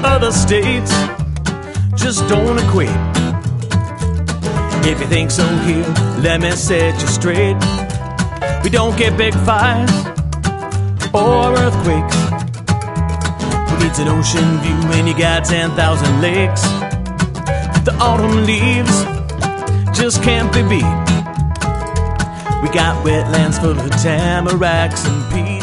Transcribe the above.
other states just don't equate. If you think so here, let me set you straight. We don't get big fires or earthquakes. Who needs an ocean view when you got 10,000 lakes? The autumn leaves just can't be beat. We got wetlands full of tamaracks and peas.